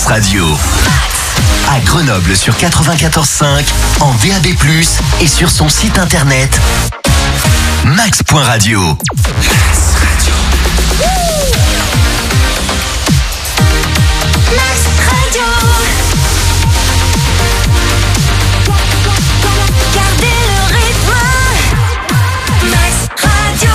Radio. À Grenoble sur 94.5, en DAB+, et sur son site internet max.radio. Max Radio. Max Radio. Gardez le rythme. Max Radio.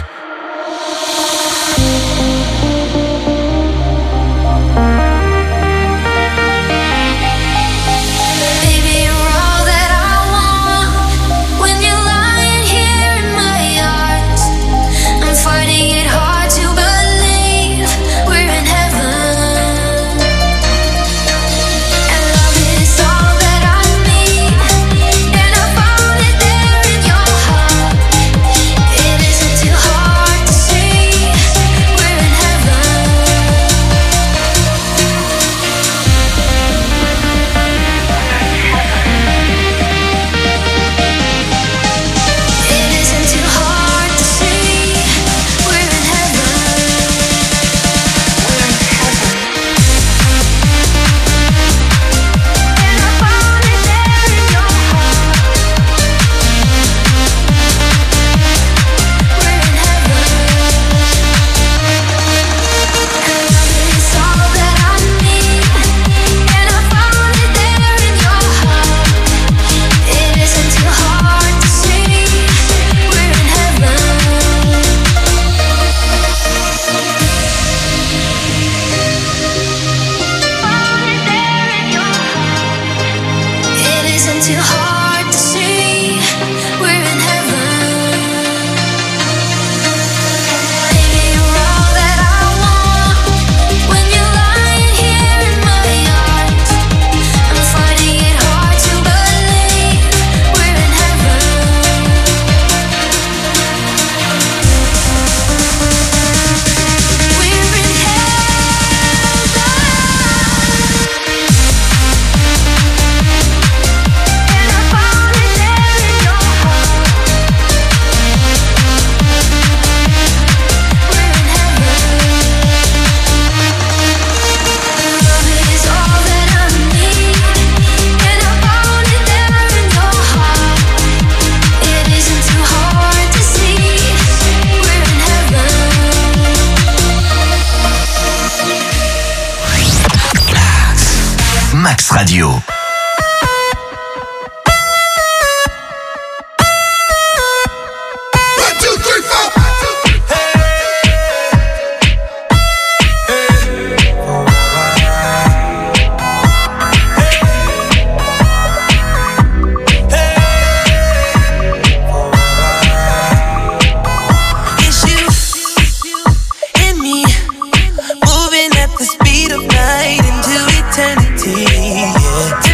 Radio. Moving at the speed of light into eternity. Yeah.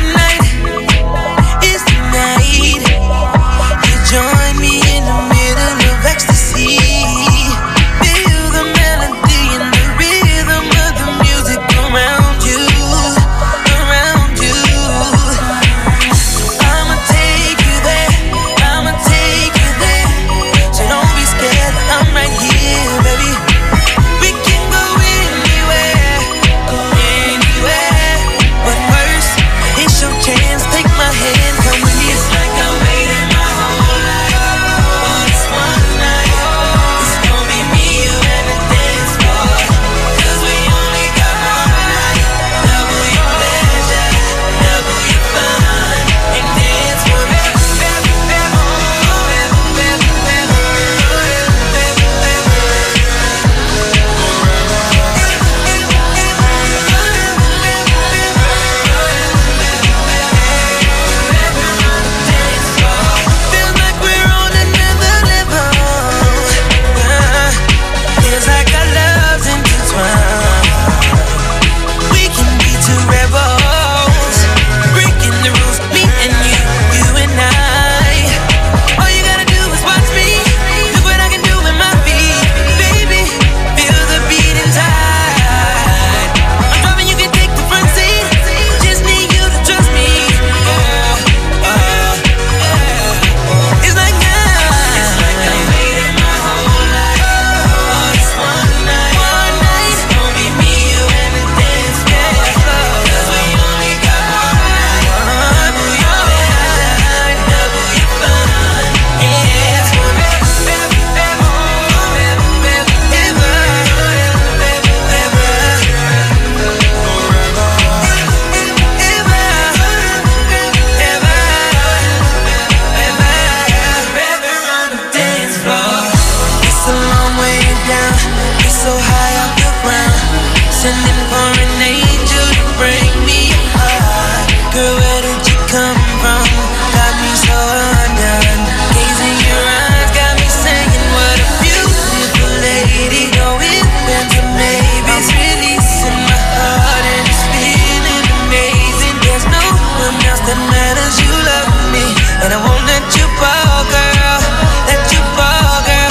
sending for an angel to bring me high. Girl, where did you come from? Got me so undone. Gazing your eyes got me singing, what a beautiful lady. Going into maybes, releasing my heart and it's feeling amazing. There's no one else that matters, you love me, and I won't let you fall, girl. Let you fall, girl.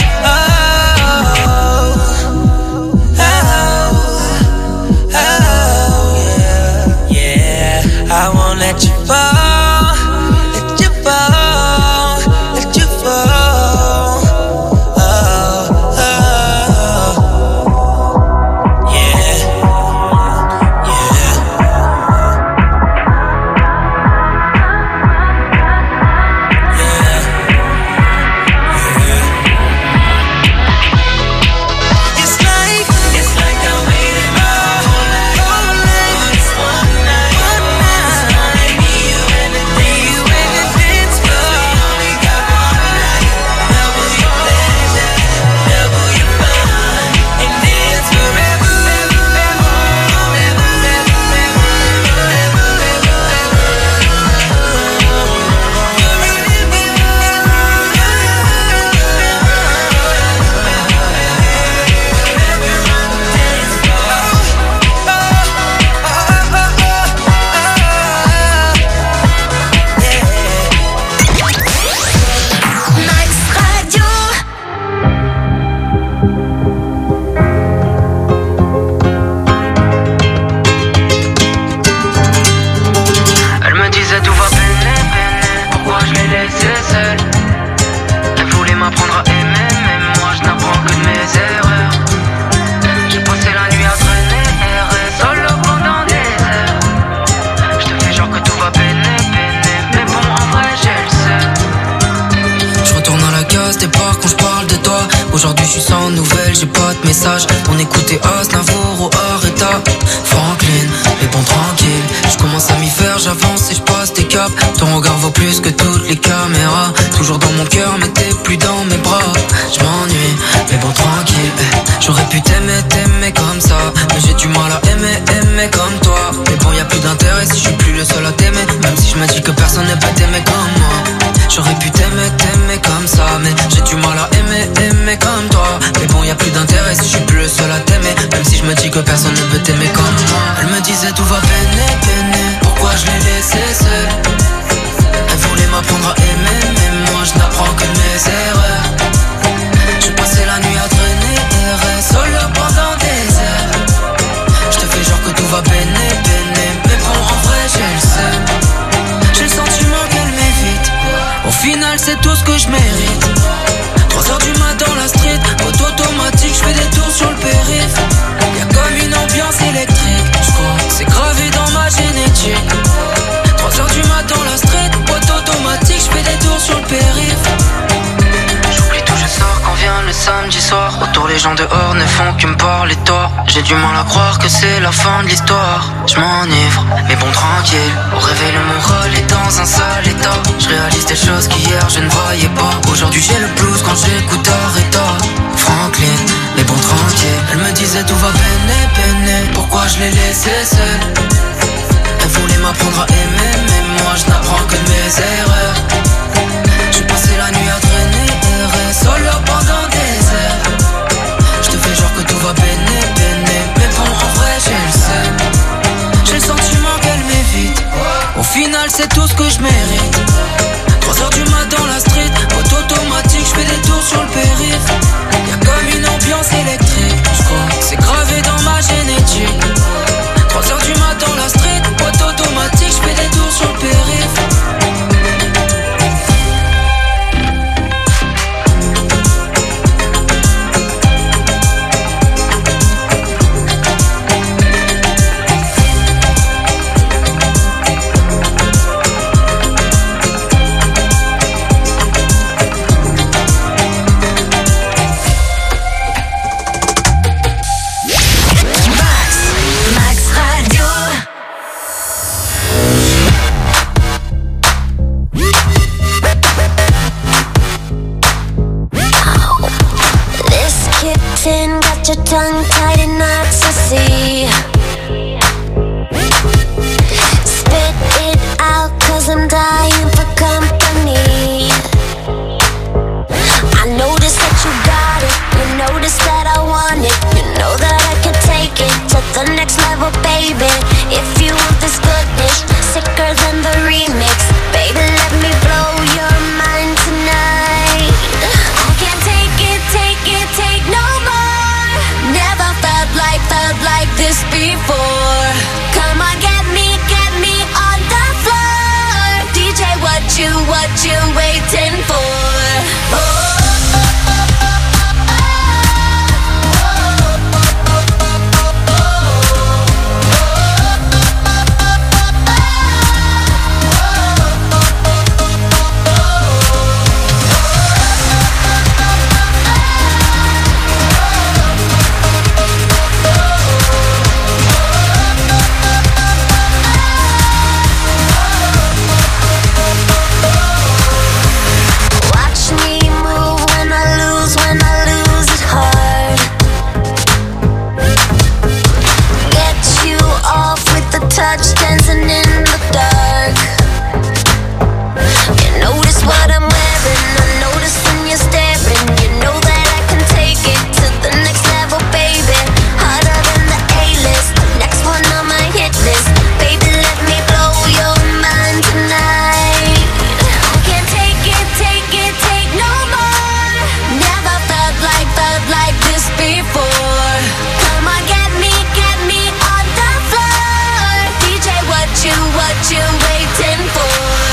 I won't let you fall, let you fall, let you fall. Oh, oh, yeah, yeah. It's like I waited my whole life for this one night. Me, you, and the dance floor. We only got one night. Double your pleasure, double your fun, and dance forever. Max Radio. Elle me disait tout va peiner, peiner. Pourquoi je l'ai laissée seule? Elle voulait m'apprendre à aimer, mais moi je n'apprends que de mes erreurs. J'ai passé la nuit à traîner, errer solo pendant des heures. Je te fais genre que tout va peiner, peiner, mais bon en vrai j'ai le seum. Je retourne à la case départ quand je parle de toi. Aujourd'hui je suis sans nouvelles, j'ai pas de message. On écoutait Aznavour ou Areta, Franklin, mais bon tranquille. Je commence à m'y faire, j'avance et je passe des caps. Ton regard vaut plus que toutes les caméras. Toujours dans mon cœur mais t'es plus dans mes bras. Je m'ennuie, mais bon tranquille. J'aurais pu t'aimer comme ça, mais j'ai du mal à aimer comme toi. Mais bon y a plus d'intérêt si je suis plus le seul à t'aimer. Même si je me dis que personne ne peut t'aimer comme moi. J'aurais pu t'aimer comme ça, mais j'ai du mal à aimer comme toi. Mais bon y a plus d'intérêt si je suis plus le seul à t'aimer. Même si je me dis que personne ne peut t'aimer comme moi. Elle me disait tout va peiner, pourquoi je l'ai laissée seule? Elle voulait m'apprendre à aimer, mais moi je n'apprends que de mes erreurs. J'ai passé la nuit à traîner, errer solo pendant des heures. Je te fais genre que tout va peiner, mais bon en vrai j'ai le seum. J'ai le sentiment qu'elle m'évite. Au final c'est tout ce que je mérite. 3h du mat dans la street, auto automatique, je fais des tours sur le périph'. Y'a comme une ambiance électrique, je crois que c'est gravé dans ma génétique. 3h du mat dans la street, auto automatique, je fais des tours sur le périph'. J'oublie tout, je sors quand vient le samedi soir. Autour les gens dehors ne font que me parler de toi. J'ai du mal à croire que c'est la fin de l'histoire. Je m'enivre, mais bon tranquille. Au réveil le moral est dans un sale état. Je réalise des choses qu'hier je ne voyais pas. Aujourd'hui j'ai le blues quand j'écoute Areta, Franklin, mais bon tranquille. Elle me disait tout va peiner, pourquoi je l'ai laissée seule? Elle voulait m'apprendre à aimer, mais moi je n'apprends que de mes erreurs. J'ai passé la nuit à traîner, errer solo pendant des heures. Je te fais genre que tout va peiner, mais bon en vrai j'ai le seum. J'ai le sentiment qu'elle m'évite. Au final c'est tout ce que je mérite. 3h du mat dans la street, auto automatique, je fais des tours sur le périph'. Y'a comme une ambiance électrique, je crois que c'est gravé dans ma génétique. 3h du mat dans la street, auto automatique, je fais des tours sur le périph'. got your tongue tied in knots, I see. Spit it out, cause I'm dying for company. I notice that you got it, you notice that I want it. You know that I can take it to the next level, baby. If you want this goodness, sicker than the remix, baby, let me blow your mind tonight. I can't take no more. Never felt like this before. Come on, get me on the floor. DJ, what you waiting for? Touch dancing in the dark. You notice what I'm wearing, I notice when you're staring. You know that I can take it to the next level, baby. Harder than the A-list, next one on my hit list. Baby, let me blow your mind tonight. I can't take no more. Never felt like this before. Come on, get me on the floor. DJ, what you waiting for?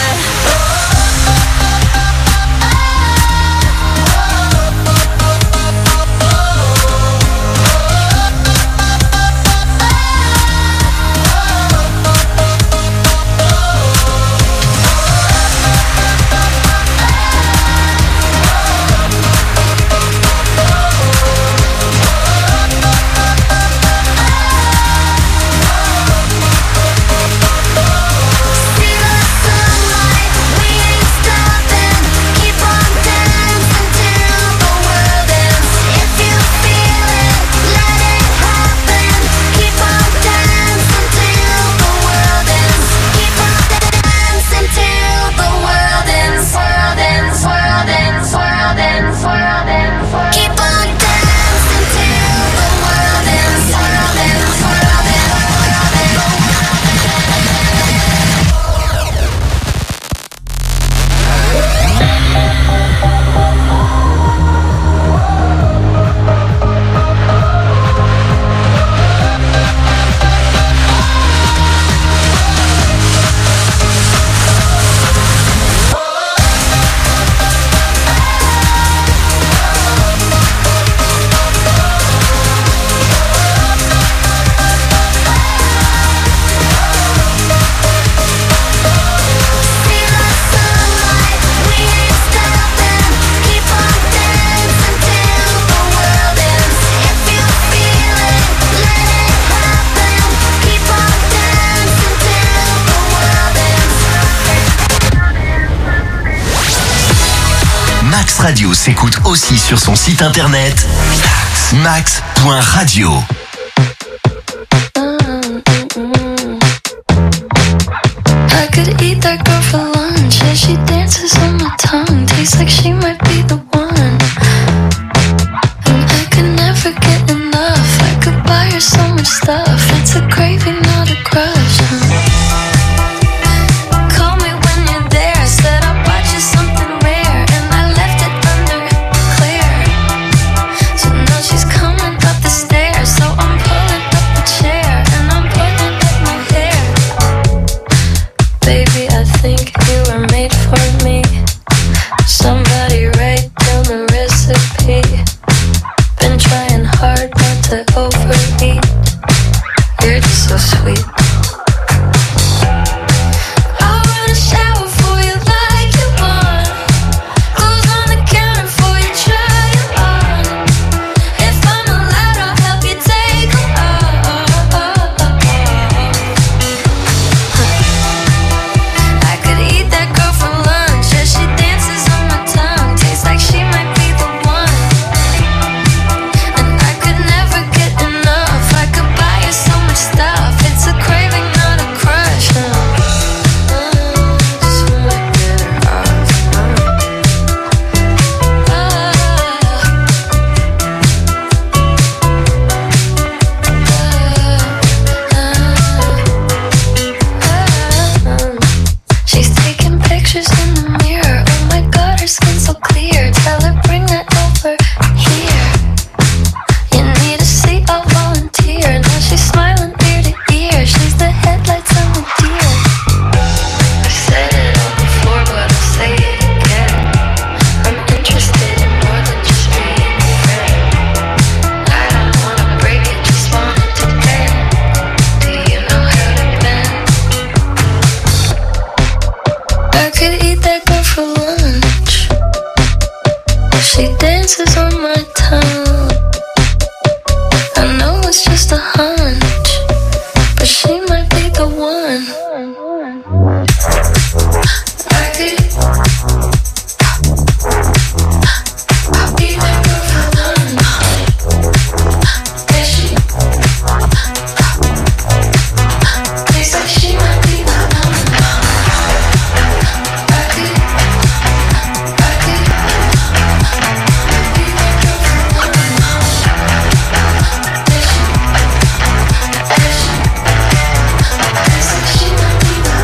Max Radio s'écoute aussi sur son site internet max.radio. I could eat that girl for lunch. Yeah, she dances on my tongue. Tastes like she might be the one. And I could never get enough. I could buy her so much stuff. It's a craving, not a crush. Call me when you're there. I said I bought you something rare, and I left it under clear. So now she's coming up the stairs. So I'm pulling up a chair, and I'm pulling up my hair. Baby, I think you were made for me. Somebody write down we're here. You need a seat, I'll volunteer. Now she's smiling ear to ear. She's the headlights on the deer. I've said it all before, but I'll say it again. I'm interested in more than just being your friend. I don't wanna break it, just want it to bend. Do you know how to bend? I could eat that girl for lunch. She dances on my tongue. I know it's just a hunch, but she might be the one. I could eat that girl for lunch. Yeah, she tastes like she might be the one. I could eat that girl for lunch. Yeah, she tastes like she might be the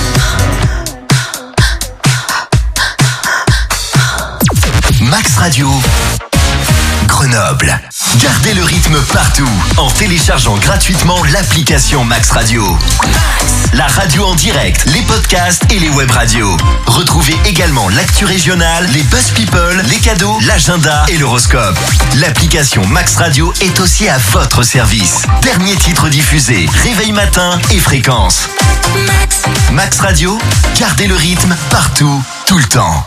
one. Max Radio, Grenoble. Gardez le rythme partout en téléchargeant gratuitement l'application Max Radio. La radio en direct, les podcasts et les web radios. Retrouvez également l'actu régionale, les buzz people, les cadeaux, l'agenda et l'horoscope. L'application Max Radio est aussi à votre service. Dernier titre diffusé, réveil matin et fréquence. Max Radio, gardez le rythme partout, tout le temps.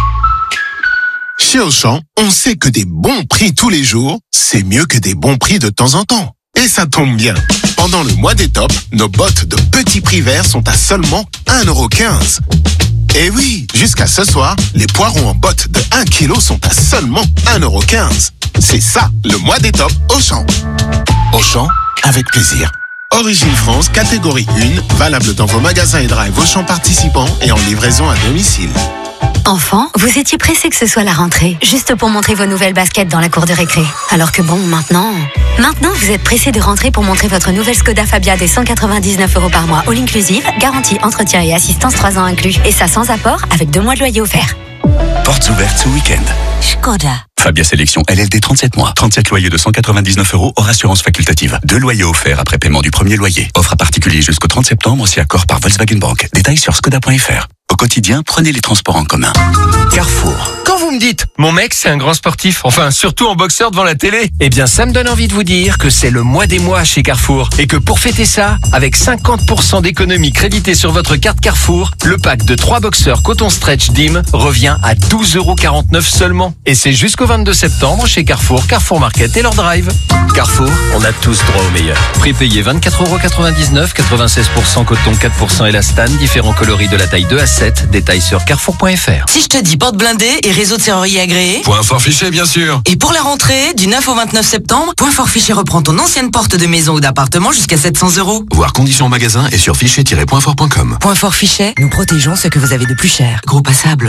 Chez Auchan, on sait que des bons prix tous les jours, c'est mieux que des bons prix de temps en temps. Et ça tombe bien. Pendant le mois des tops, nos bottes de petits prix verts sont à seulement 1,15 €. Et oui, jusqu'à ce soir, les poireaux en bottes de 1 kg sont à seulement 1,15 €. C'est ça, le mois des tops Auchan. Auchan, avec plaisir. Origine France, catégorie 1, valable dans vos magasins et drive Auchan participants et en livraison à domicile. Enfant, vous étiez pressé que ce soit la rentrée, juste pour montrer vos nouvelles baskets dans la cour de récré. Alors que bon, maintenant, vous êtes pressé de rentrer pour montrer votre nouvelle Skoda Fabia des 199 € par mois, all inclusive, garantie, entretien et assistance 3 ans inclus. Et ça sans apport, avec 2 mois de loyer offert. Portes ouvertes ce week-end. Skoda. Fabia Sélection LLD 37 mois. 37 loyers de 199 € hors assurance facultative. 2 loyers offerts après paiement du premier loyer. Offre à particulier jusqu'au 30 septembre si accord par Volkswagen Bank. Détails sur skoda.fr. Au quotidien, prenez les transports en commun. Carrefour. Quand vous me dites, mon mec c'est un grand sportif, enfin surtout en boxeur devant la télé, eh bien ça me donne envie de vous dire que c'est le mois des mois chez Carrefour. Et que pour fêter ça, avec 50% d'économie créditée sur votre carte Carrefour, le pack de 3 boxeurs coton stretch DIM revient à 12,49 € seulement. Et c'est jusqu'au 22 septembre chez Carrefour, Carrefour Market et leur drive. Carrefour, on a tous droit au meilleur. Prix payé 24,99 €, 96% coton, 4% élastane, différents coloris de la taille 2 à 7. Détails sur carrefour.fr. Si je te dis porte blindée et réseau de serrurerie agréé. Point fort fiché, bien sûr. Et pour la rentrée, du 9 au 29 septembre, Point fort fiché reprend ton ancienne porte de maison ou d'appartement jusqu'à 700 €. Voir conditions en magasin et sur fichet-pointfort.com. Point fort Fichet, nous protégeons ce que vous avez de plus cher. Gros passable.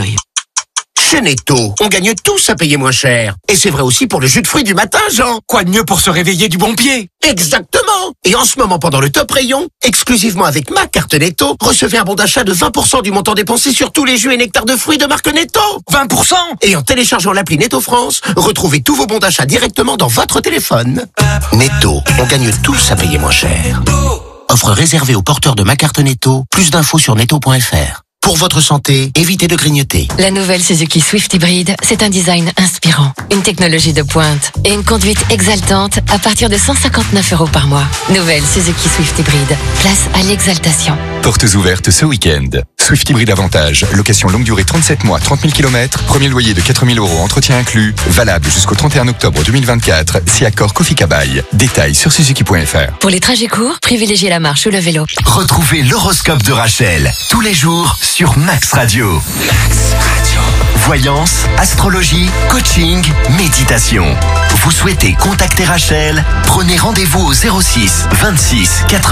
Chez Netto, on gagne tous à payer moins cher. Et c'est vrai aussi pour le jus de fruits du matin, Jean. Quoi de mieux pour se réveiller du bon pied? Exactement. Et en ce moment, pendant le top rayon, exclusivement avec ma carte Netto, recevez un bon d'achat de 20% du montant dépensé sur tous les jus et nectars de fruits de marque Netto. 20%? Et en téléchargeant l'appli Netto France, retrouvez tous vos bons d'achat directement dans votre téléphone. Netto, on gagne tous à payer moins cher. Offre réservée aux porteurs de ma carte Netto. Plus d'infos sur netto.fr. Pour votre santé, évitez de grignoter. La nouvelle Suzuki Swift Hybrid, c'est un design inspirant, une technologie de pointe et une conduite exaltante à partir de 159 € par mois. Nouvelle Suzuki Swift Hybrid, place à l'exaltation. Portes ouvertes ce week-end. Swift Hybrid Avantage, location longue durée 37 mois, 30 000 km, premier loyer de 4 000 €, entretien inclus, valable jusqu'au 31 octobre 2024, si accord Kofi Kabaï. Détails sur suzuki.fr. Pour les trajets courts, privilégiez la marche ou le vélo. Retrouvez l'horoscope de Rachel tous les jours sur Max Radio. Max Radio. Voyance, astrologie, coaching, méditation. Vous souhaitez contacter Rachel? Prenez rendez-vous au 06 26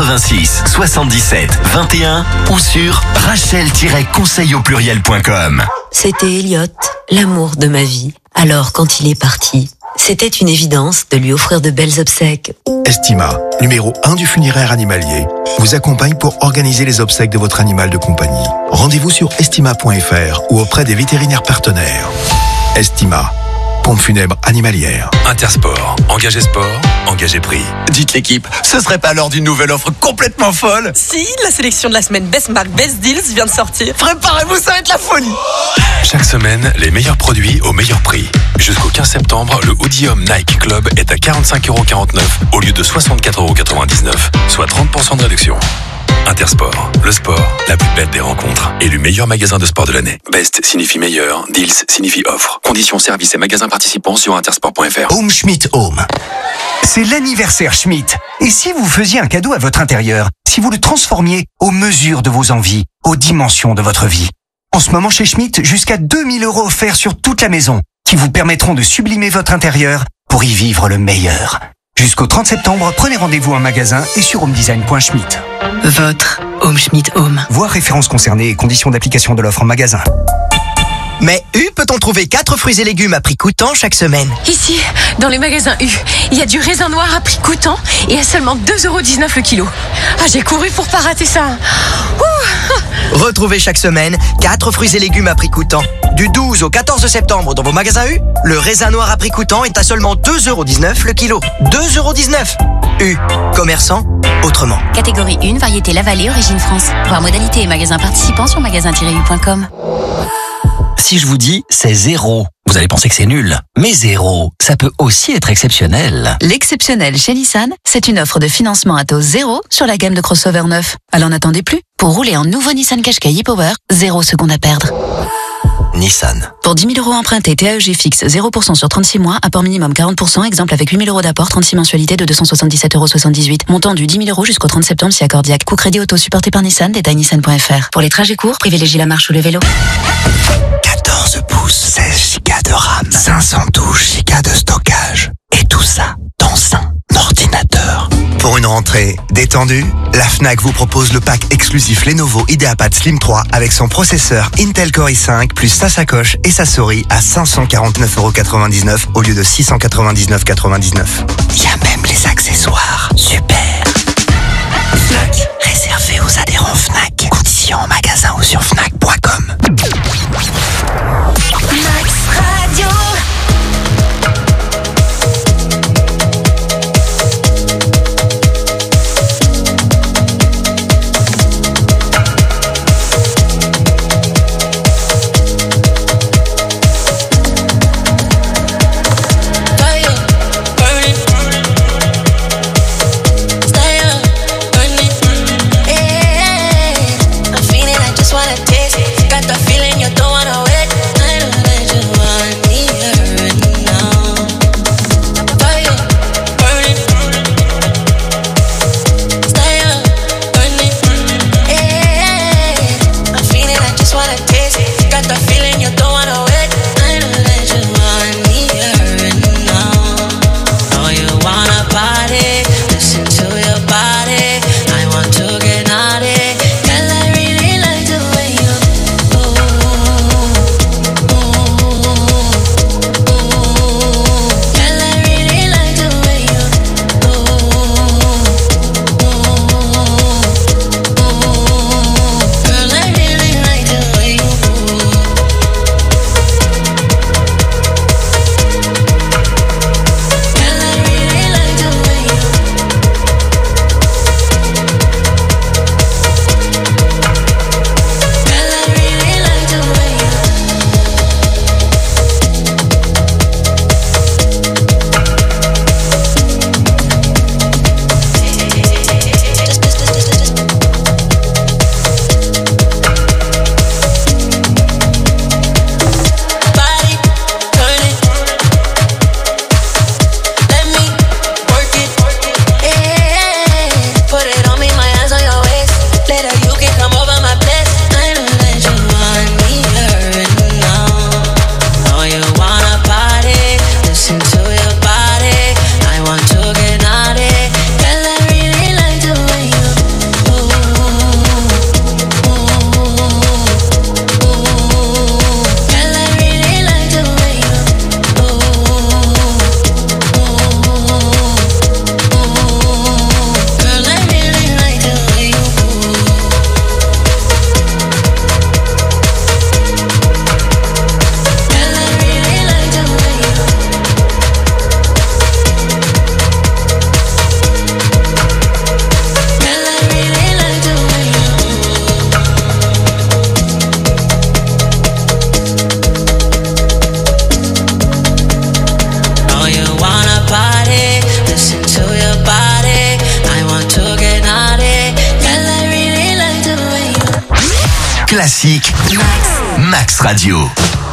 86 77 21 ou sur rachel-conseil-au-pluriel.com. C'était Elliot, l'amour de ma vie. Alors, quand il est parti, c'était une évidence de lui offrir de belles obsèques. Estima, numéro 1 du funéraire animalier, vous accompagne pour organiser les obsèques de votre animal de compagnie. Rendez-vous sur estima.fr ou auprès des vétérinaires partenaires. Estima, Pompe funèbre animalière. Intersport. Engagé sport, engagé prix. Dites l'équipe, ce serait pas l'heure d'une nouvelle offre complètement folle? Si, la sélection de la semaine Best Mark Best Deals vient de sortir. Préparez-vous, ça va être la folie! Chaque semaine, les meilleurs produits au meilleur prix. Jusqu'au 15 septembre, le Oodium Nike Club est à 45,49€ au lieu de 64,99€, soit 30% de réduction. Intersport, le sport, la plus belle des rencontres. Élu meilleur magasin de sport de l'année. Best signifie meilleur, deals signifie offre. Conditions, services et magasins participants sur intersport.fr. Home Schmidt Home. C'est l'anniversaire Schmidt. Et si vous faisiez un cadeau à votre intérieur? Si vous le transformiez aux mesures de vos envies, aux dimensions de votre vie? En ce moment chez Schmidt, jusqu'à 2000 € offerts sur toute la maison, qui vous permettront de sublimer votre intérieur pour y vivre le meilleur. Jusqu'au 30 septembre, prenez rendez-vous en magasin et sur homedesign.schmidt. Votre Home Schmidt Home. Voir références concernées et conditions d'application de l'offre en magasin. Mais U peut-on trouver 4 fruits et légumes à prix coûtant chaque semaine? Ici, dans les magasins U, il y a du raisin noir à prix coûtant et à seulement 2,19€ le kilo. Ah, j'ai couru pour pas rater ça. Ouh. Retrouvez chaque semaine 4 fruits et légumes à prix coûtant. Du 12 au 14 septembre dans vos magasins U, le raisin noir à prix coûtant est à seulement 2,19€ le kilo. 2,19€. U. Commerçant autrement. Catégorie 1, variété La Vallée, origine France. Voir modalité et magasins participants sur magasin-u.com. Si je vous dis c'est zéro, vous allez penser que c'est nul. Mais zéro, ça peut aussi être exceptionnel. L'exceptionnel chez Nissan, c'est une offre de financement à taux zéro sur la gamme de crossover neuf. Alors n'attendez plus. Pour rouler en nouveau Nissan Qashqai e-Power, 0 secondes à perdre. Nissan. Pour 10 000 € empruntés, TAEG fixe 0% sur 36 mois, apport minimum 40%, exemple avec 8 000 € d'apport, 36 mensualités de 277,78 €. Montant du 10 000 € jusqu'au 30 septembre si accordiaque. Coût crédit auto supporté par Nissan, détail nissan.fr. Pour les trajets courts, privilégiez la marche ou le vélo. 14 pouces, 16 Go de RAM, 512 Go de stockage. Et tout ça dans un ordinateur. Pour une rentrée détendue, la Fnac vous propose le pack exclusif Lenovo IdeaPad Slim 3 avec son processeur Intel Core i5 plus sa sacoche et sa souris à 549,99€ au lieu de 699,99€. Il y a même les accessoires. Super. Fnac, réservé aux adhérents Fnac. Conditions en magasin ou sur fnac.com. Max Radio. Wanna taste classiques. Max Radio.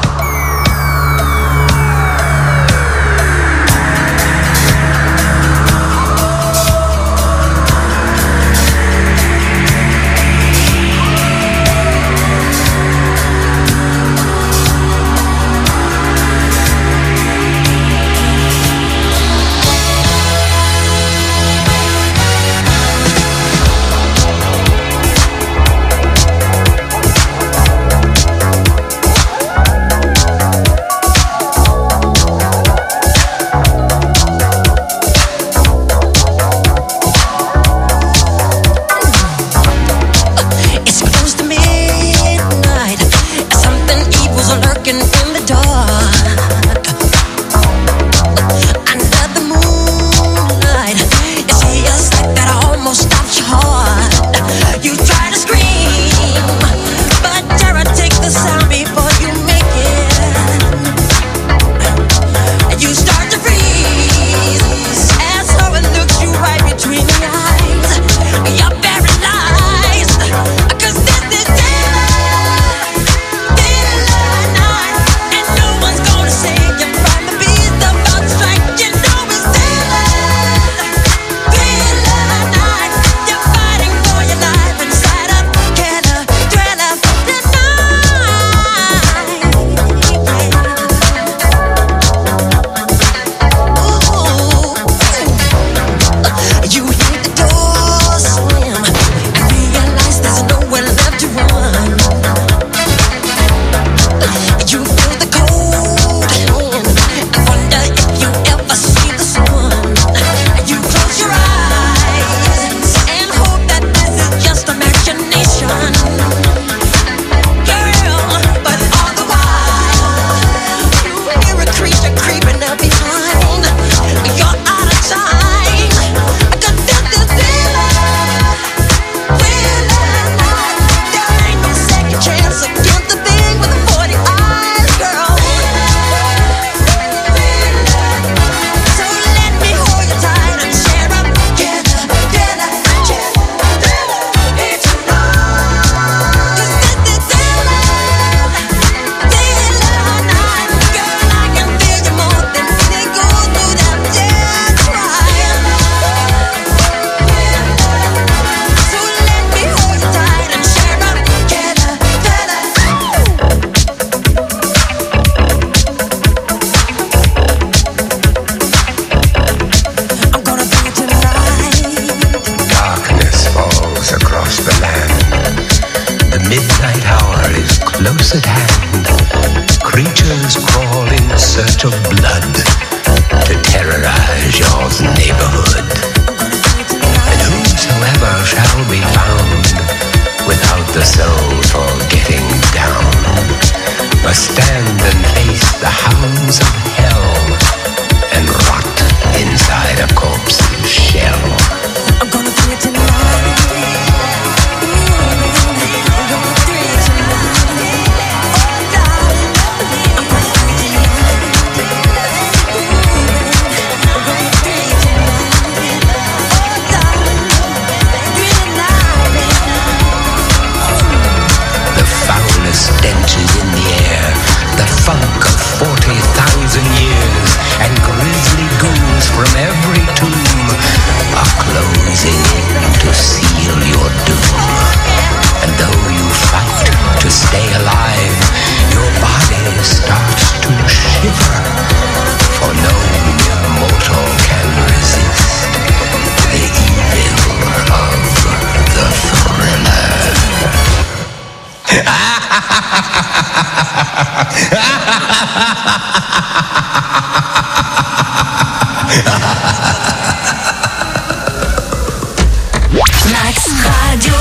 Max Radio.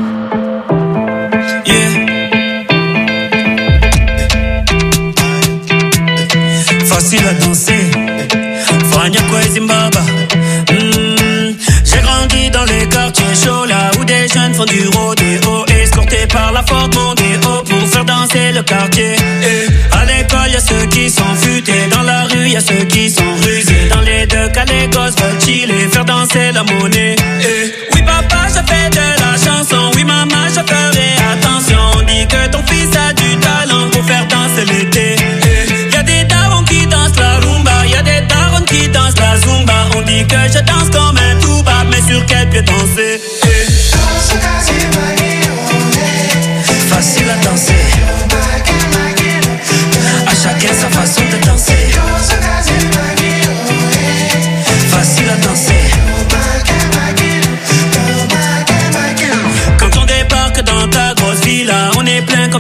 Facile à danser, Fania Zimbabwe. J'ai grandi dans les quartiers chauds, là où des jeunes font du rodéo, escortés par la Ford Mondeo pour faire danser le quartier. À l'école, y'a ceux qui sont futés, dans la rue, y'a ceux qui sont rusés. Dans les deux cas, les gosses veulent chiller, faire danser la monnaie. Oui, papa, je fais de la chanson, oui, maman, je ferai attention. On dit que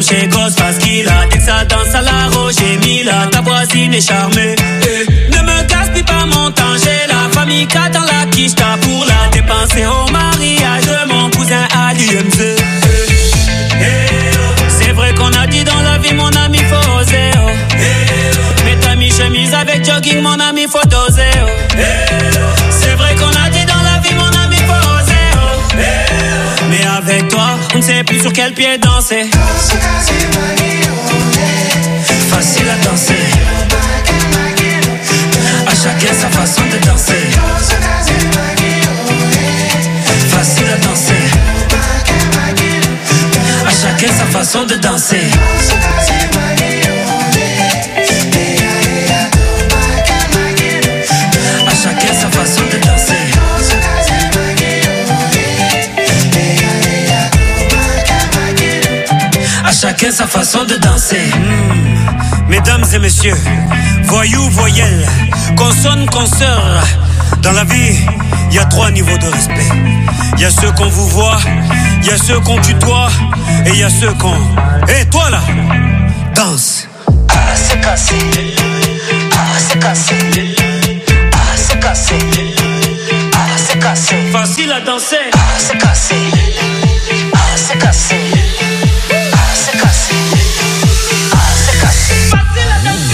chez Ghostface Killah. Dès que ça danse à la Roger Mila, ta voisine est charmée. Ne me gaspille pas mon temps, j'ai la famille K dans la quicheta pour la dépenser au mariage de mon cousin Ali MZ. C'est vrai qu'on a dit dans la vie, mon ami, faut oser. Mets ta mi-chemise avec jogging, mon ami, faut doser. C'est vrai qu'on a dit dans la vie, mon ami, faut oser. Mais avec toi, on ne sait plus sur quel pied danser. Facile à danser. À chacun sa façon de danser. Facile à danser. À chacun sa façon de danser. À chacun sa façon de danser. À chacun sa façon de danser. Mesdames et messieurs, voyous, voyelles, consonnes, consoeurs. Dans la vie, il y a 3 niveaux de respect. Il y a ceux qu'on vous voit, il y a ceux qu'on tutoie, et il y a ceux qu'on... Hé, toi là, danse. Ah, c'est cassé. Ah, c'est cassé. Ah, c'est cassé. Ah, c'est cassé. Facile à danser. Ah, c'est cassé. Ah, c'est cassé. Ah, c'est cassé. Ah, c'est cassé. Facile à danser.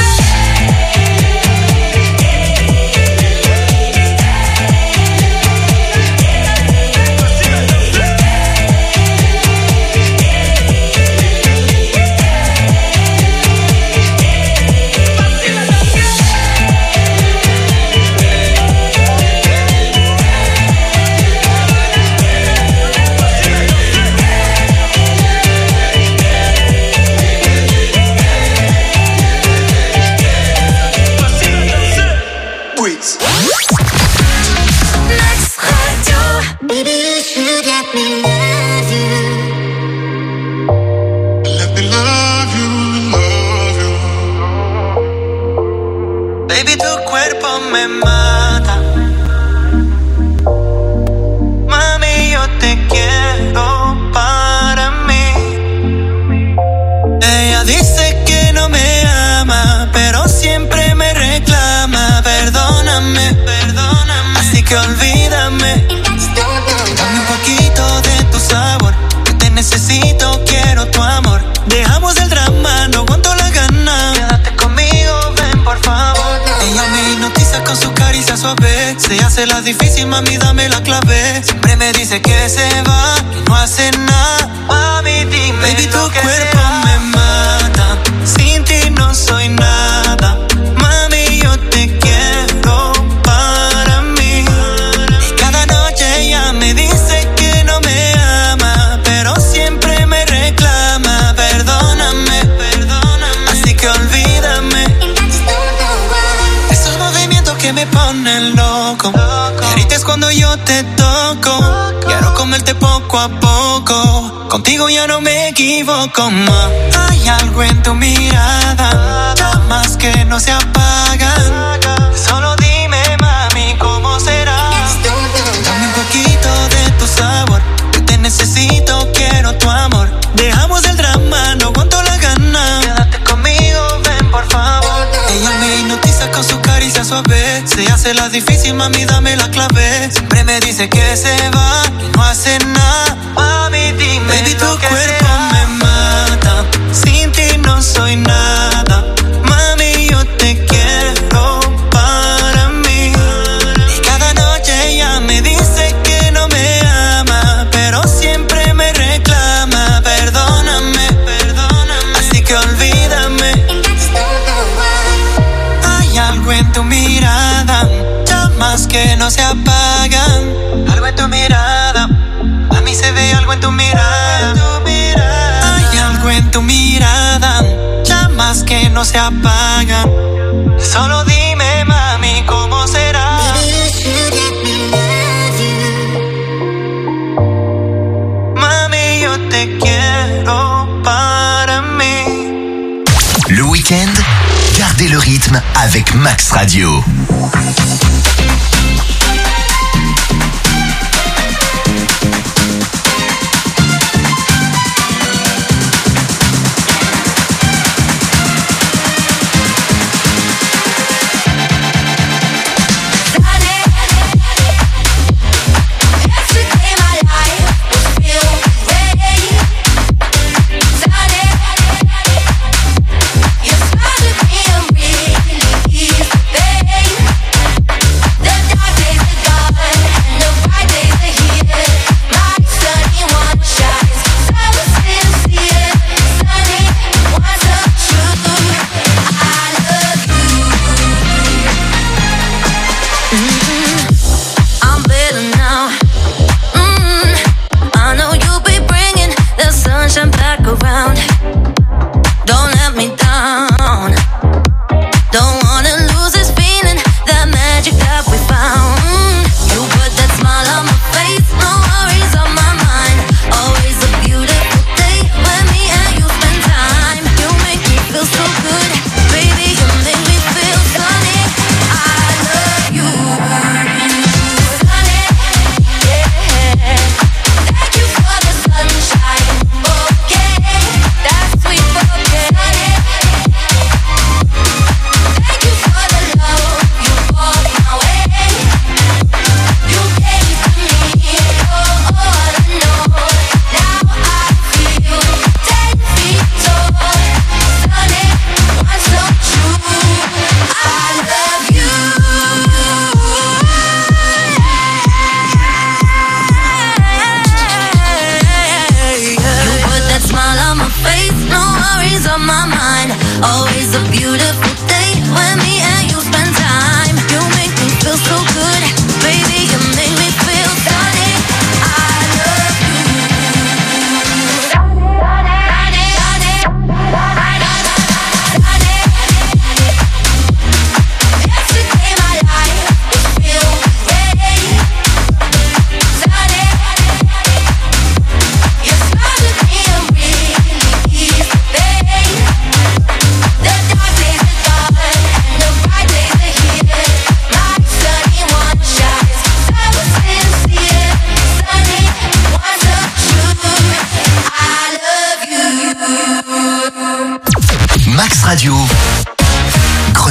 Olvídame, dame un poquito de tu sabor, que te necesito, quiero tu amor. Dejamos el drama, no aguanto la gana. Quédate conmigo, ven por favor. Ella me hipnotiza con su caricia suave. Se hace la difícil, mami, dame la clave. Siempre me dice que se va y no hace nada. Mami, dime, baby, tu cuerpo me mata. Sin ti no soy nada. Mami, yo te quiero. Me dice que no me ama, pero siempre me reclama. Perdóname, perdóname. Así que olvídame. Esos movimientos que me ponen loco. Grites cuando yo te toco. Quiero comerte poco a poco. Contigo ya no me equivoco más. Hay algo en tu mirada, llamas que no se apagan. Solo dime, mami, ¿cómo será? Dame un poquito de tu sabor, que te necesito, quiero tu amor. Dejamos el drama, no aguanto la gana. Quédate conmigo, ven por favor. Ella me hipnotiza con su caricia suave. Se hace la difícil, mami, dame la clave. Siempre me dice que se va y no hace nada. Mami, dime, baby, tu cuerpo me mata. Sin ti no soy nada. Mami, yo te quiero para mí. Y cada noche ella me dice que no me ama, pero siempre me reclama. Perdóname, perdóname. Así que olvídame. Hay algo en tu mirada, llamas que no se apagan. Algo en tu mirada, a mí se ve algo en tu mirada. Hay algo en tu mirada, llamas que no se apagan. Solo dime, mami, ¿cómo será? Mami, yo te quiero para mí. Le week-end, gardez le rythme avec Max Radio.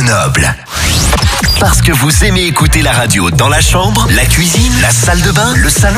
Grenoble. Parce que vous aimez écouter la radio dans la chambre, la cuisine, la salle de bain, le salon.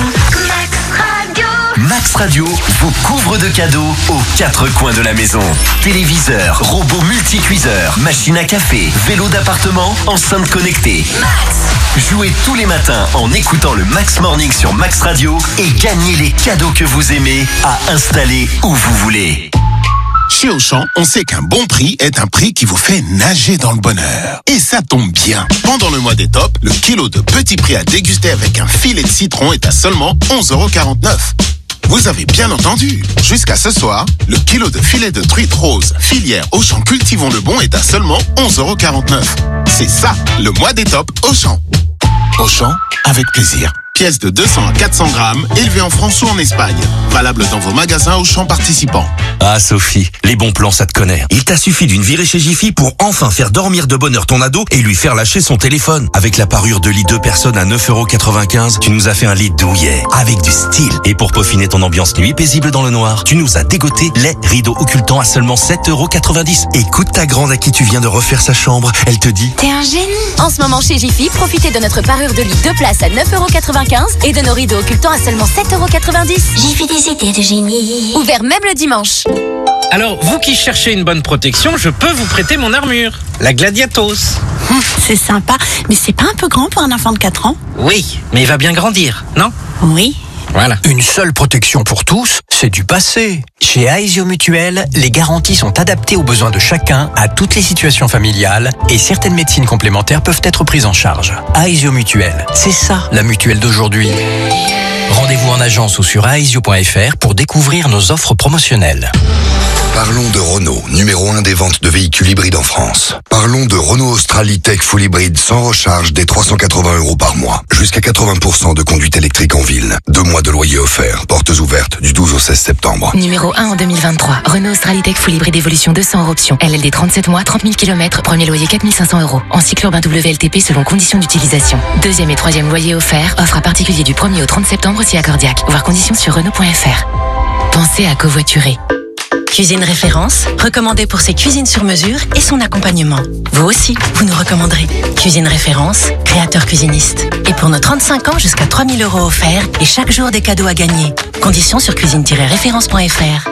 Max Radio vous couvre de cadeaux aux 4 coins de la maison. Téléviseur, robot multicuiseur, machine à café, vélo d'appartement, enceinte connectée. Max. Jouez tous les matins en écoutant le Max Morning sur Max Radio et gagnez les cadeaux que vous aimez à installer où vous voulez. Chez Auchan, on sait qu'un bon prix est un prix qui vous fait nager dans le bonheur. Et ça tombe bien. Pendant le mois des tops, le kilo de petits prix à déguster avec un filet de citron est à seulement 11,49 €. Vous avez bien entendu. Jusqu'à ce soir, le kilo de filet de truite rose filière Auchan Cultivons le Bon est à seulement 11,49 €. C'est ça, le mois des tops Auchan. Auchan, avec plaisir. Pièces de 200 à 400 grammes, élevées en France ou en Espagne. Valable dans vos magasins Auchan participants. Ah Sophie, les bons plans ça te connaît. Il t'a suffi d'une virée chez Jiffy pour enfin faire dormir de bonne heure ton ado et lui faire lâcher son téléphone. Avec la parure de lit 2 personnes à 9,95 €, tu nous as fait un lit douillet, avec du style. Et pour peaufiner ton ambiance nuit paisible dans le noir, tu nous as dégoté les rideaux occultants à seulement 7,90 €. Écoute ta grande à qui tu viens de refaire sa chambre, elle te dit... T'es un génie. En ce moment chez Jiffy, profitez de notre parure de lit 2 places à 9,95 € et de nos rideaux occultants à seulement 7,90 €. Jiffy des idées de génie. Ouvert même le dimanche. Alors, vous qui cherchez une bonne protection, je peux vous prêter mon armure, la Gladiatos. C'est sympa, mais c'est pas un peu grand pour un enfant de 4 ans? Oui, mais il va bien grandir, non? Oui. Voilà. Une seule protection pour tous, c'est du passé. Chez Aesio Mutuel, les garanties sont adaptées aux besoins de chacun, à toutes les situations familiales, et certaines médecines complémentaires peuvent être prises en charge. Aesio Mutuel, c'est ça la mutuelle d'aujourd'hui. Rendez-vous en agence ou sur aesio.fr pour découvrir nos offres promotionnelles. Parlons de Renault, numéro 1 des ventes de véhicules hybrides en France. Parlons de Renault Australie Tech Full Hybride sans recharge dès 380 € par mois. Jusqu'à 80% de conduite électrique en ville. 2 mois de loyer offert. Portes ouvertes du 12 au 16 septembre. Numéro 1 en 2023. Renault Australie Tech Full Hybride Evolution 200 € option. LLD 37 mois, 30 000 km. Premier loyer 4 500 €. En cycle urbain WLTP selon conditions d'utilisation. Deuxième et troisième loyer offert. Offre à particulier du 1er au 30 septembre si accordiaque. Voir conditions sur Renault.fr. Pensez à covoiturer. Cuisine Référence, recommandée pour ses cuisines sur mesure et son accompagnement. Vous aussi, vous nous recommanderez. Cuisine Référence, créateur cuisiniste. Et pour nos 35 ans, jusqu'à 3 000 € offerts et chaque jour des cadeaux à gagner. Conditions sur cuisine-référence.fr.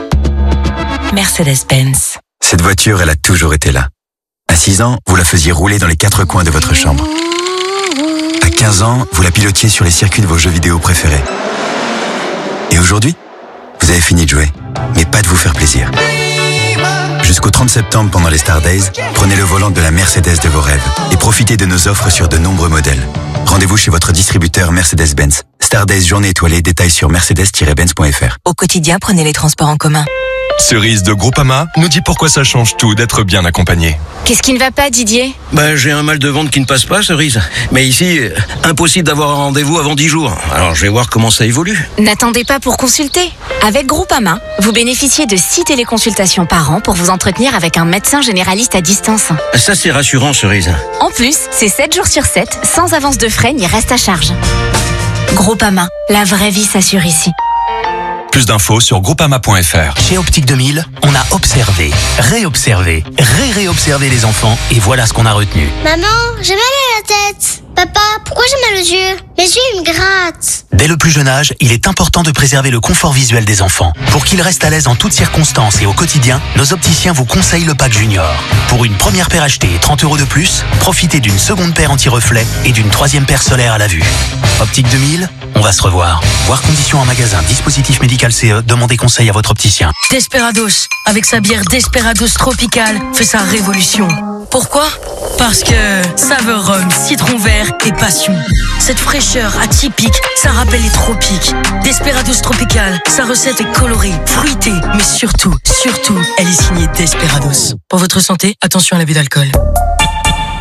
Mercedes-Benz. Cette voiture, elle a toujours été là. À 6 ans, vous la faisiez rouler dans les 4 coins de votre chambre. À 15 ans, vous la pilotiez sur les circuits de vos jeux vidéo préférés. Et aujourd'hui, vous avez fini de jouer, mais pas de vous faire plaisir. Jusqu'au 30 septembre, pendant les Star Days, prenez le volant de la Mercedes de vos rêves et profitez de nos offres sur de nombreux modèles. Rendez-vous chez votre distributeur Mercedes-Benz. Star Days journée étoilée, détails sur mercedes-benz.fr. Au quotidien, prenez les transports en commun. Cerise de Groupama nous dit pourquoi ça change tout d'être bien accompagné. Qu'est-ce qui ne va pas, Didier? J'ai un mal de ventre qui ne passe pas, Cerise. Mais ici, impossible d'avoir un rendez-vous avant 10 jours. Alors je vais voir comment ça évolue. N'attendez pas pour consulter. Avec Groupama, vous bénéficiez de 6 téléconsultations par an pour vous entretenir avec un médecin généraliste à distance. Ça, c'est rassurant, Cerise. En plus, c'est 7 jours sur 7, sans avance de frais ni reste à charge. Groupama, la vraie vie s'assure ici. Plus d'infos sur groupama.fr. Chez Optique 2000, on a observé, réobservé, réobservé les enfants et voilà ce qu'on a retenu. Maman, j'ai mal à la tête. Papa, pourquoi j'ai mal aux yeux? Mes yeux, ils me grattent. Dès le plus jeune âge, il est important de préserver le confort visuel des enfants. Pour qu'ils restent à l'aise en toutes circonstances et au quotidien, nos opticiens vous conseillent le pack Junior. Pour une première paire achetée et 30 € de plus, profitez d'une seconde paire anti-reflet et d'une troisième paire solaire à la vue. Optique 2000, on va se revoir. Voir conditions en magasin, dispositif médical CE, demandez conseil à votre opticien. Desperados, avec sa bière Desperados Tropical, fait sa révolution. Pourquoi? Parce que saveur rhum, citron vert et passion. Cette fraîcheur atypique, ça rappelle les tropiques. Desperados Tropical, sa recette est colorée, fruitée, mais surtout, elle est signée Desperados. Pour votre santé, attention à l'abus d'alcool.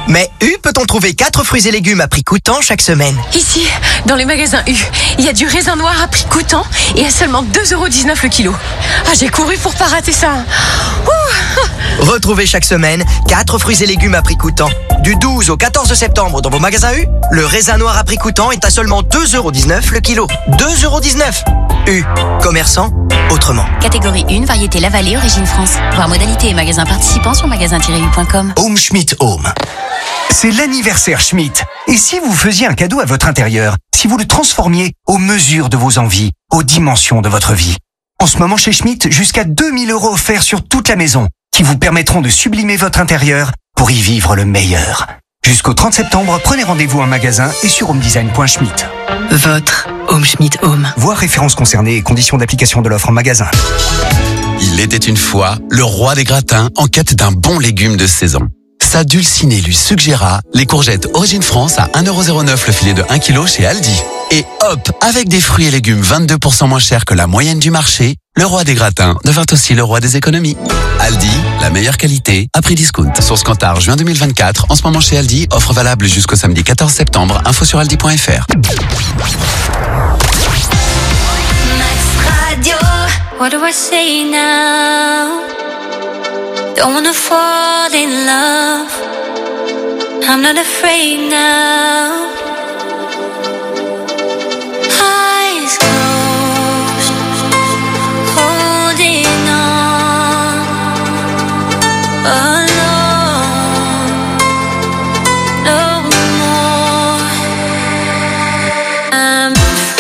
Mais U peut-on trouver 4 fruits et légumes à prix coûtant chaque semaine? Ici, dans les magasins U, il y a du raisin noir à prix coûtant et à seulement 2,19 € le kilo. Ah, j'ai couru pour pas rater ça. Ouh. Retrouvez chaque semaine 4 fruits et légumes à prix coûtant. Du 12 au 14 septembre dans vos magasins U, le raisin noir à prix coûtant est à seulement 2,19 € le kilo. 2,19 €. U. Commerçant autrement. Catégorie 1, variété La Vallée, origine France. Voir modalité et magasins participants sur magasin-u.com. Home Schmidt Home. C'est l'anniversaire Schmitt. Et si vous faisiez un cadeau à votre intérieur, si vous le transformiez aux mesures de vos envies, aux dimensions de votre vie? En ce moment chez Schmitt, jusqu'à 2000 € offerts sur toute la maison, qui vous permettront de sublimer votre intérieur pour y vivre le meilleur. Jusqu'au 30 septembre, prenez rendez-vous en magasin et sur homedesign.schmitt. Votre Home Schmidt Home. Voir références concernées et conditions d'application de l'offre en magasin. Il était une fois le roi des gratins en quête d'un bon légume de saison. Sa dulcinée lui suggéra les courgettes Origine France à 1,09 € le filet de 1 kg chez Aldi. Et hop, avec des fruits et légumes 22% moins chers que la moyenne du marché, le roi des gratins devint aussi le roi des économies. Aldi, la meilleure qualité à prix discount. Source Kantar, juin 2024. En ce moment chez Aldi, offre valable jusqu'au samedi 14 septembre. Info sur aldi.fr. Max Radio. What do I say now? Don't wanna fall in love. I'm not afraid now. Eyes closed, holding on, alone, no more. I'm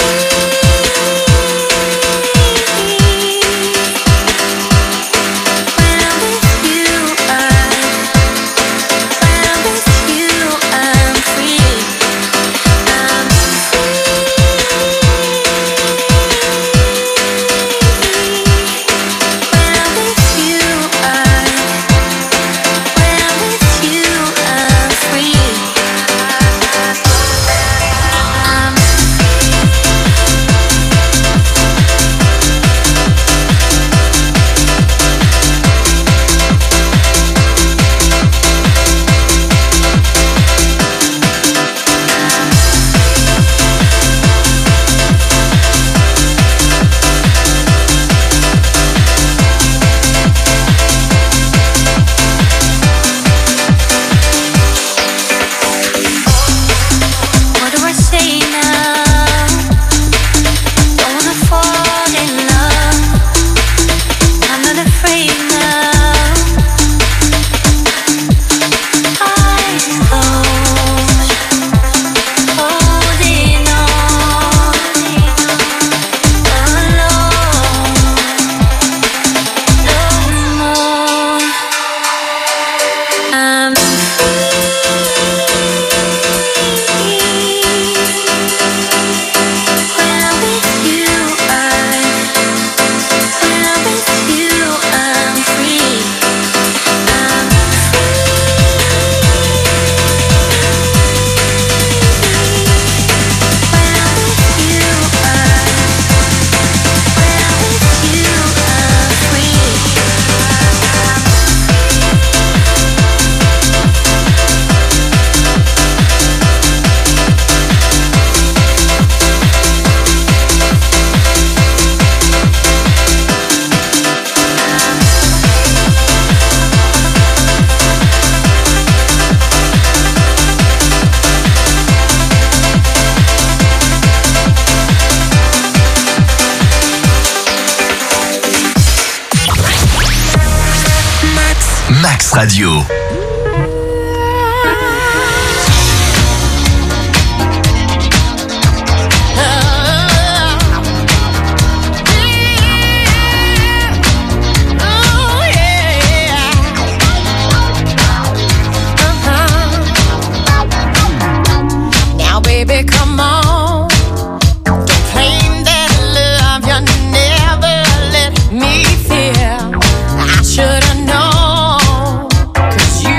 Max Radio. Baby, come on. Don't claim that love you never let me feel. I should've known, 'cause you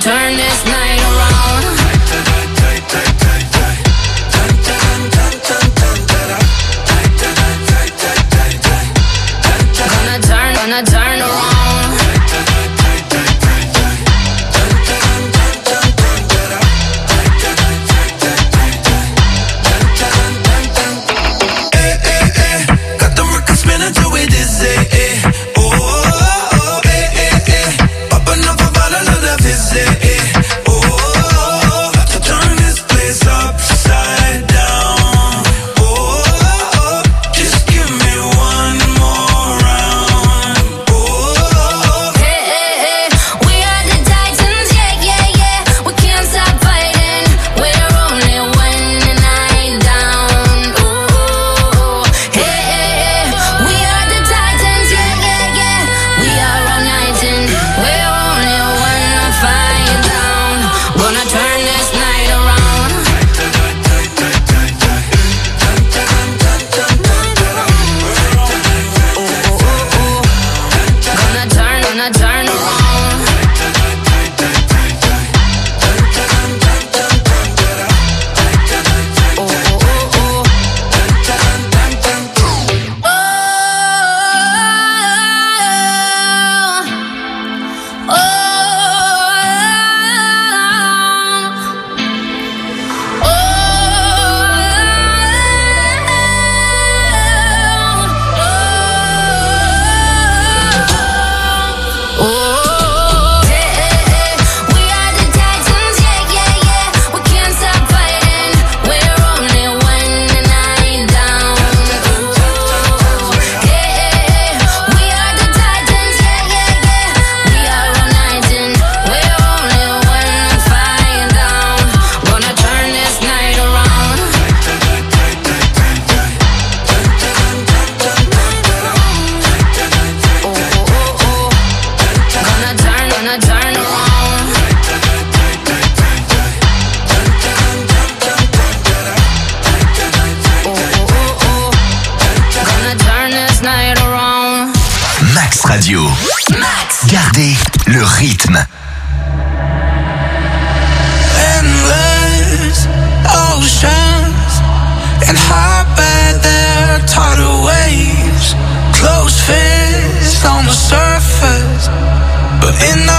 turn this night around. Gonna turn around. Got the record spinning till we dizzy. Popping up a bottle of the fizzy. About to turn this place upside down. Just give me one more round. We are the Titans, yeah. We can't stop fighting. We're only one night down. We are the Titans, yeah. We are all night and we're only one fight down. Gonna turn this night around. Gonna turn around. We are the Titans, yeah. We can't stop fighting. We're only one night down. We are the Titans, yeah. We are all night and we're only one fight down. Gonna turn this night around. Gonna turn around. Gonna turn this night around. Max Radio. Gardez le rythme. Endless oceans and hot bed there, tidal waves, close fists on the surface, but in the